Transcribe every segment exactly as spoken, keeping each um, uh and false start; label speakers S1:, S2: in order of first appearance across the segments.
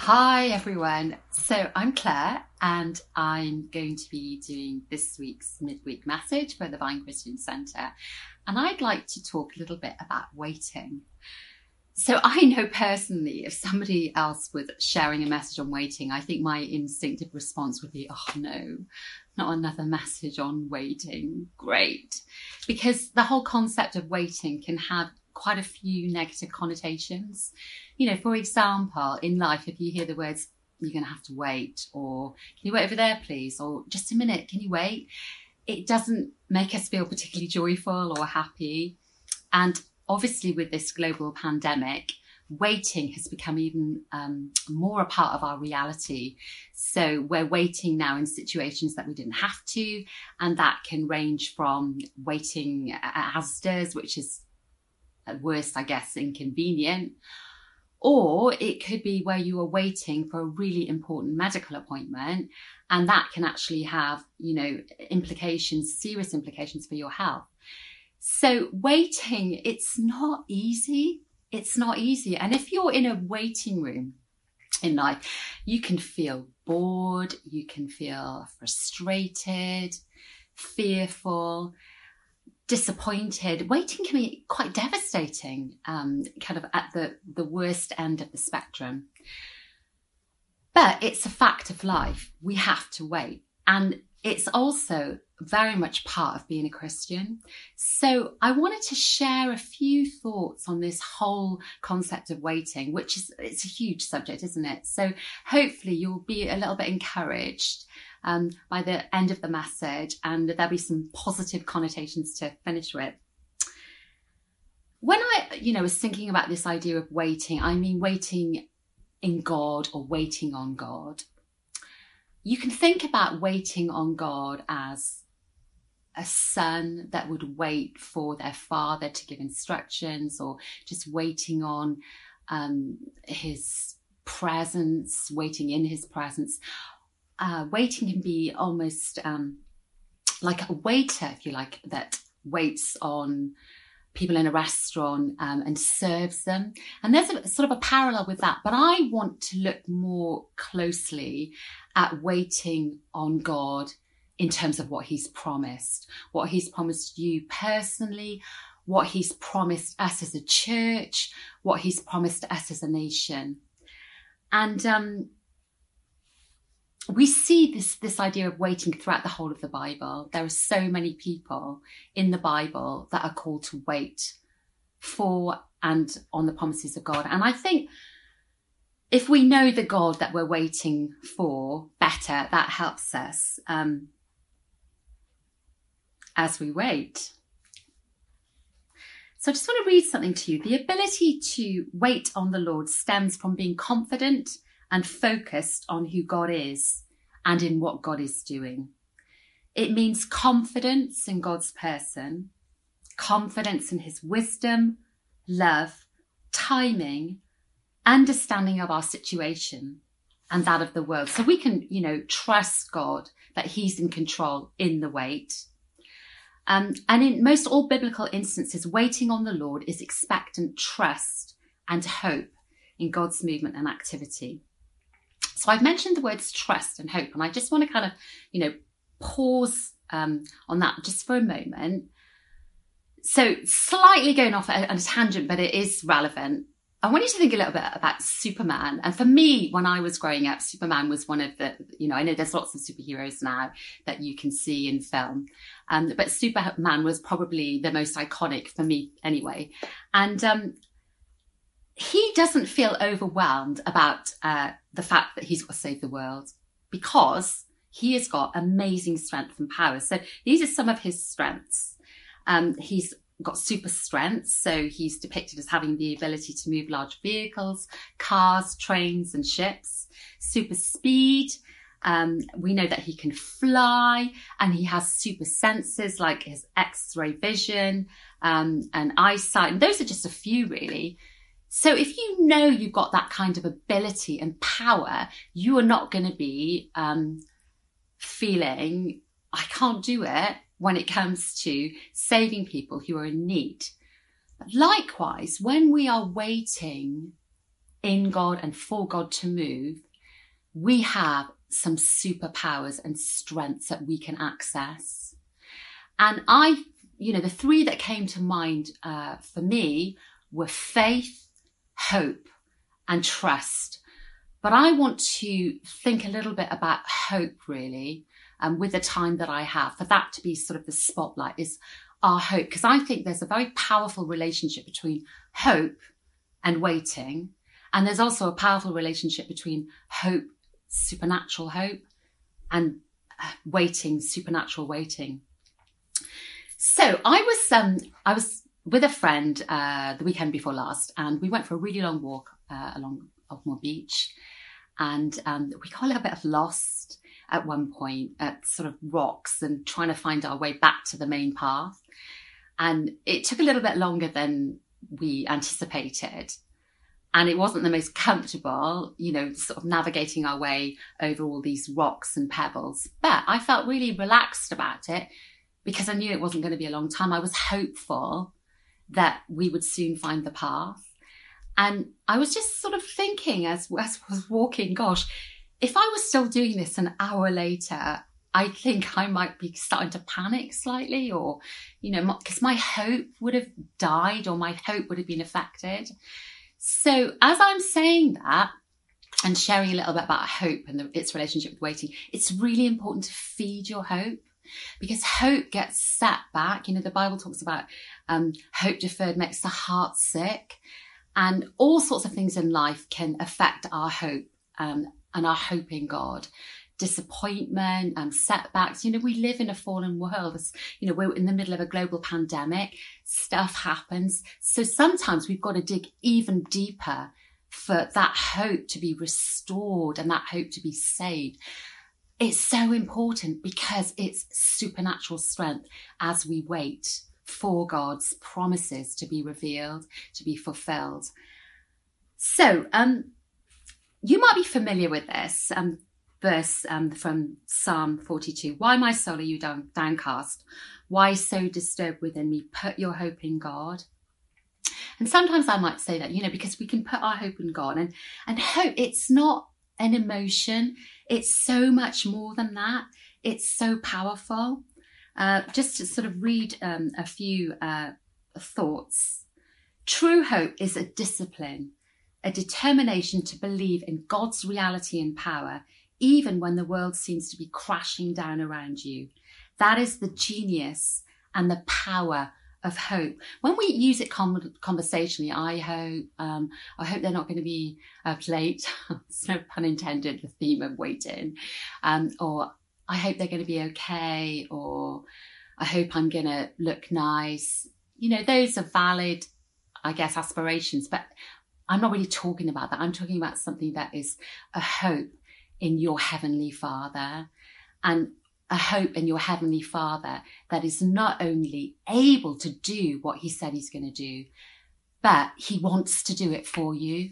S1: Hi everyone. So I'm Claire and I'm going to be doing this week's midweek message for the Vine Christian Centre. And I'd like to talk a little bit about waiting. So I know personally, if somebody else was sharing a message on waiting, I think my instinctive response would be, oh no, not another message on waiting. Great. Because the whole concept of waiting can have quite a few negative connotations. You know, for example, in life, if you hear the words, you're going to have to wait, or can you wait over there, please? Or just a minute, can you wait? It doesn't make us feel particularly joyful or happy. And obviously with this global pandemic, waiting has become even um, more a part of our reality. So we're waiting now in situations that we didn't have to. And that can range from waiting at Asda's, which is at worst, I guess, inconvenient. Or it could be where you are waiting for a really important medical appointment, and that can actually have, you know, implications, serious implications for your health. So waiting, it's not easy. It's not easy. And if you're in a waiting room in life, you can feel bored, you can feel frustrated, fearful, disappointed. Waiting can be quite devastating, um, kind of at the, the worst end of the spectrum. But it's a fact of life. We have to wait. And it's also very much part of being a Christian. So I wanted to share a few thoughts on this whole concept of waiting, which is, it's a huge subject, isn't it? So hopefully you'll be a little bit encouraged Um, by the end of the message, and there'll be some positive connotations to finish with. When I, you know, was thinking about this idea of waiting, I mean waiting in God or waiting on God. You can think about waiting on God as a son that would wait for their father to give instructions, or just waiting on um, his presence, waiting in his presence. Uh, waiting can be almost um, like a waiter, if you like, that waits on people in a restaurant um, and serves them. And there's a sort of a parallel with that. But I want to look more closely at waiting on God in terms of what he's promised, what he's promised you personally, what he's promised us as a church, what he's promised us as a nation. And um we see this, this idea of waiting throughout the whole of the Bible. There are so many people in the Bible that are called to wait for and on the promises of God. And I think if we know the God that we're waiting for better, that helps us um, as we wait. So I just want to read something to you. The ability to wait on the Lord stems from being confident and focused on who God is and in what God is doing. It means confidence in God's person, confidence in his wisdom, love, timing, understanding of our situation and that of the world. So we can, you know, trust God that he's in control in the wait. Um, and in most all biblical instances, waiting on the Lord is expectant trust and hope in God's movement and activity. So I've mentioned the words trust and hope, and I just want to kind of, you know, pause um, on that just for a moment. So slightly going off on a tangent, but it is relevant. I want you to think a little bit about Superman. And for me, when I was growing up, Superman was one of the, you know, I know there's lots of superheroes now that you can see in film, um, but Superman was probably the most iconic for me anyway. And um he doesn't feel overwhelmed about uh, the fact that he's got to save the world, because he has got amazing strength and power. So these are some of his strengths. Um, he's got super strength. So he's depicted as having the ability to move large vehicles, cars, trains and ships. Super speed. Um, we know that he can fly, and he has super senses like his X-ray vision um, and eyesight. And those are just a few, really. So if you know you've got that kind of ability and power, you are not going to be um, feeling, I can't do it, when it comes to saving people who are in need. Likewise, when we are waiting in God and for God to move, we have some superpowers and strengths that we can access. And I, you know, the three that came to mind uh, for me were faith, hope, and trust. But I want to think a little bit about hope, really, um, with the time that I have, for that to be sort of the spotlight, is our hope. Because I think there's a very powerful relationship between hope and waiting. And there's also a powerful relationship between hope, supernatural hope, and waiting, supernatural waiting. So I was um, I was with a friend uh, the weekend before last, and we went for a really long walk uh, along Ogmore Beach, and um, we got a little bit lost at one point at sort of rocks and trying to find our way back to the main path. And it took a little bit longer than we anticipated. And it wasn't the most comfortable, you know, sort of navigating our way over all these rocks and pebbles. But I felt really relaxed about it because I knew it wasn't going to be a long time. I was hopeful that we would soon find the path. And I was just sort of thinking as, as I was walking, gosh, if I was still doing this an hour later, I think I might be starting to panic slightly, or, you know, because my hope would have died, or my hope would have been affected. So as I'm saying that and sharing a little bit about hope and the, its relationship with waiting, it's really important to feed your hope, because hope gets set back. You know, the Bible talks about um, hope deferred makes the heart sick, and all sorts of things in life can affect our hope um, and our hope in God. Disappointment and um, setbacks. You know, we live in a fallen world. It's, you know, we're in the middle of a global pandemic. Stuff happens. So sometimes we've got to dig even deeper for that hope to be restored and that hope to be saved. It's so important because it's supernatural strength as we wait for God's promises to be revealed, to be fulfilled. So um, you might be familiar with this. Um, Verse um, from Psalm forty-two. Why, my soul, are you down, downcast? Why so disturbed within me? Put your hope in God. And sometimes I might say that, you know, because we can put our hope in God. And, and hope, it's not an emotion. It's so much more than that. It's so powerful. Uh, just to sort of read um, a few uh, thoughts. True hope is a discipline, a determination to believe in God's reality and power, even when the world seems to be crashing down around you. That is the genius and the power of hope. When we use it con- conversationally, I hope, um, I hope they're not going to be up late. It's no pun intended, the theme of waiting. Um, or I hope they're going to be okay. Or I hope I'm going to look nice. You know, those are valid, I guess, aspirations. But I'm not really talking about that. I'm talking about something that is a hope in your Heavenly Father, and a hope in your Heavenly Father that is not only able to do what he said he's going to do, but he wants to do it for you.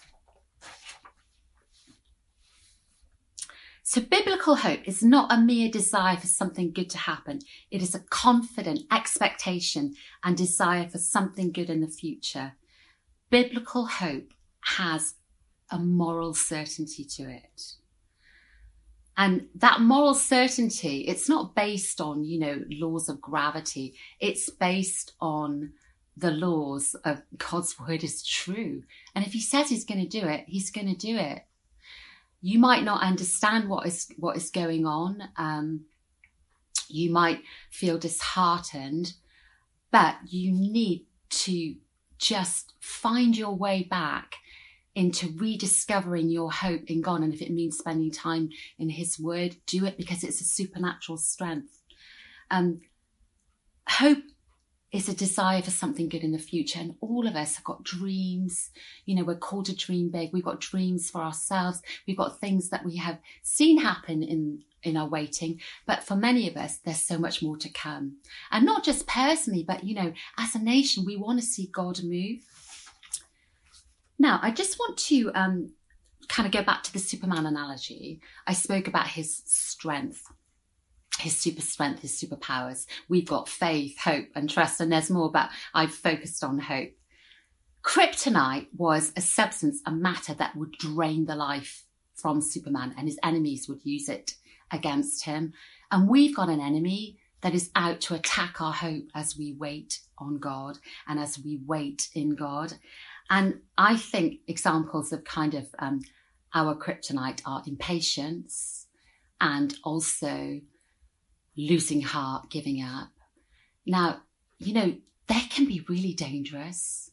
S1: So biblical hope is not a mere desire for something good to happen. It is a confident expectation and desire for something good in the future. Biblical hope has a moral certainty to it. And that moral certainty, it's not based on, you know, laws of gravity. It's based on the laws of God's word is true. And if he says he's going to do it, he's going to do it. You might not understand what is what is going on. Um, you might feel disheartened, but you need to just find your way back into rediscovering your hope in God. And if it means spending time in his word, do it, because it's a supernatural strength. Um, hope is a desire for something good in the future. And all of us have got dreams. You know, we're called to dream big. We've got dreams for ourselves. We've got things that we have seen happen in, in our waiting. But for many of us, there's so much more to come. And not just personally, but, you know, as a nation, we want to see God move. Now, I just want to um, kind of go back to the Superman analogy. I spoke about his strength, his super strength, his superpowers. We've got faith, hope, and trust, and there's more, but I've focused on hope. Kryptonite was a substance, a matter that would drain the life from Superman, and his enemies would use it against him. And we've got an enemy that is out to attack our hope as we wait on God and as we wait in God. And I think examples of kind of um, our kryptonite are impatience and also losing heart, giving up. Now, you know, they can be really dangerous.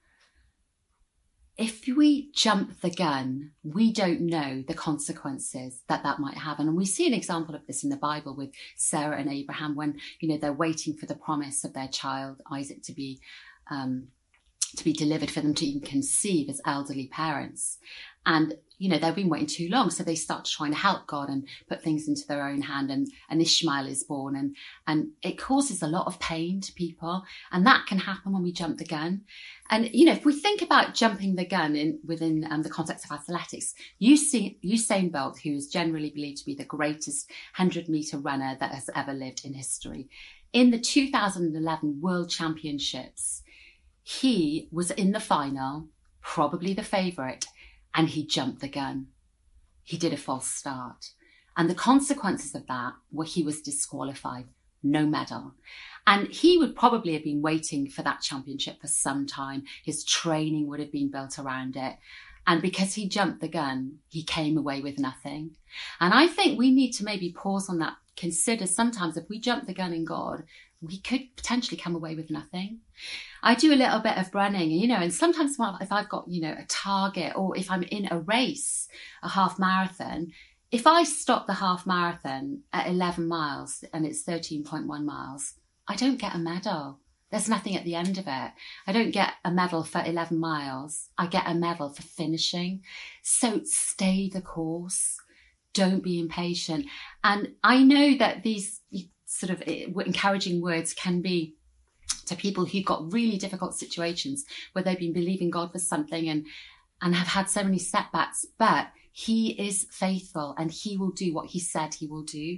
S1: If we jump the gun, we don't know the consequences that that might have. And we see an example of this in the Bible with Sarah and Abraham when, you know, they're waiting for the promise of their child, Isaac, to be um, to be delivered, for them to even conceive as elderly parents. And, you know, they've been waiting too long. So they start trying to help God and put things into their own hand. And, and Ishmael is born, and, and it causes a lot of pain to people. And that can happen when we jump the gun. And, you know, if we think about jumping the gun in within um, the context of athletics, Usain Bolt, who is generally believed to be the greatest hundred metre runner that has ever lived in history, in the two thousand eleven World Championships, he was in the final, probably the favourite, and he jumped the gun. He did a false start. And the consequences of that were he was disqualified, no medal. And he would probably have been waiting for that championship for some time. His training would have been built around it. And because he jumped the gun, he came away with nothing. And I think we need to maybe pause on that, consider sometimes if we jump the gun in God, we could potentially come away with nothing. I do a little bit of running, you know, and sometimes if I've got, you know, a target, or if I'm in a race, a half marathon, if I stop the half marathon at eleven miles and it's thirteen point one miles, I don't get a medal. There's nothing at the end of it. I don't get a medal for eleven miles. I get a medal for finishing. So stay the course. Don't be impatient. And I know that these sort of encouraging words can be to people who've got really difficult situations where they've been believing God for something and, and have had so many setbacks, but he is faithful and he will do what he said he will do.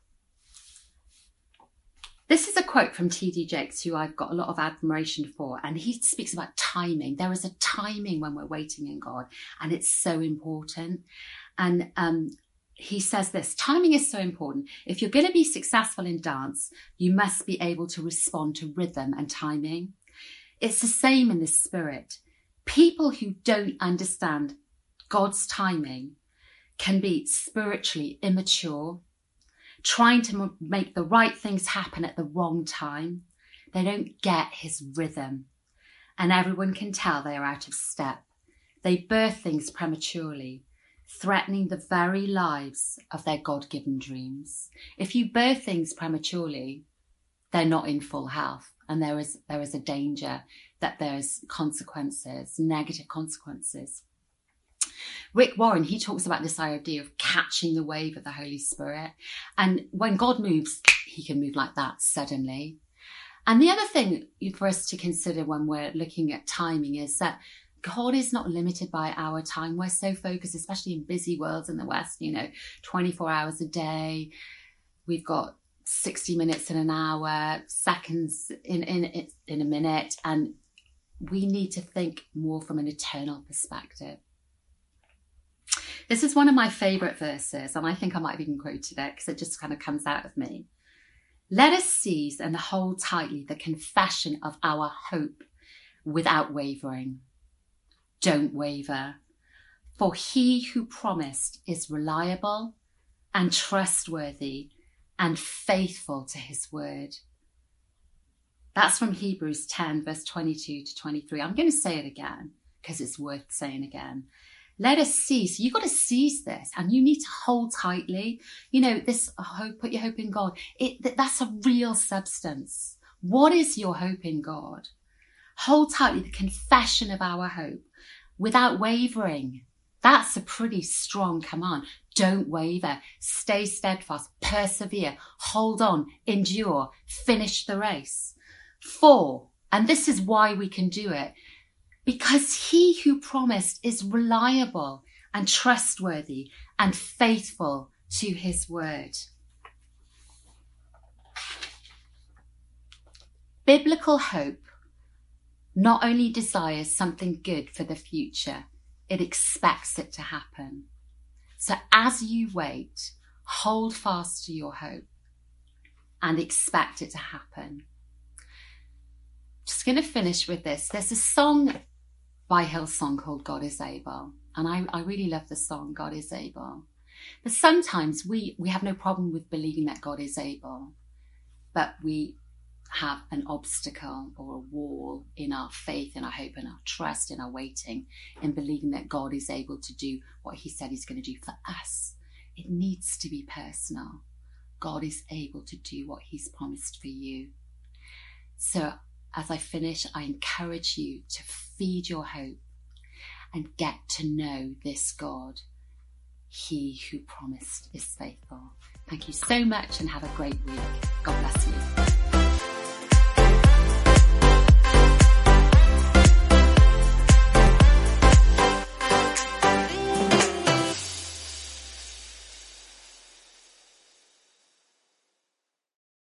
S1: This is a quote from T D Jakes, who I've got a lot of admiration for, and he speaks about timing. There is a timing when we're waiting in God, and it's so important. And um, he says this: timing is so important. If you're going to be successful in dance, you must be able to respond to rhythm and timing. It's the same in the spirit. People who don't understand God's timing can be spiritually immature, trying to make the right things happen at the wrong time. They don't get his rhythm, and everyone can tell they are out of step. They birth things prematurely, threatening the very lives of their God-given dreams. If you birth things prematurely, they're not in full health, and there is there is a danger that there's consequences, negative consequences. Rick Warren, he talks about this idea of catching the wave of the Holy Spirit. And when God moves, he can move like that suddenly. And the other thing for us to consider when we're looking at timing is that God is not limited by our time. We're so focused, especially in busy worlds in the West, you know, twenty-four hours a day. We've got sixty minutes in an hour, seconds in, in, in a minute. And we need to think more from an eternal perspective. This is one of my favourite verses, and I think I might have even quoted it because it just kind of comes out of me. Let us seize and hold tightly the confession of our hope without wavering. Don't waver, for he who promised is reliable and trustworthy and faithful to his word. That's from Hebrews ten, verse twenty-two to twenty-three. I'm going to say it again because it's worth saying again. Let us seize. You've got to seize this, and you need to hold tightly. You know, this hope, put your hope in God. It, that's a real substance. What is your hope in God? Hold tightly the confession of our hope without wavering. That's a pretty strong command. Don't waver. Stay steadfast. Persevere. Hold on. Endure. Finish the race. For, and this is why we can do it, because he who promised is reliable and trustworthy and faithful to his word. Biblical hope not only desires something good for the future, it expects it to happen. So as you wait, hold fast to your hope and expect it to happen. Just going to finish with this. There's a song by Hillsong called God is Able. And I, I really love the song, God is Able. But sometimes we, we have no problem with believing that God is able, but we have an obstacle or a wall in our faith, in our hope, in our trust, in our waiting, in believing that God is able to do what he said he's going to do for us. It needs to be personal. God is able to do what he's promised for you. So as I finish, I encourage you to feed your hope and get to know this God. He who promised is faithful. Thank you so much and have a great week. God bless you.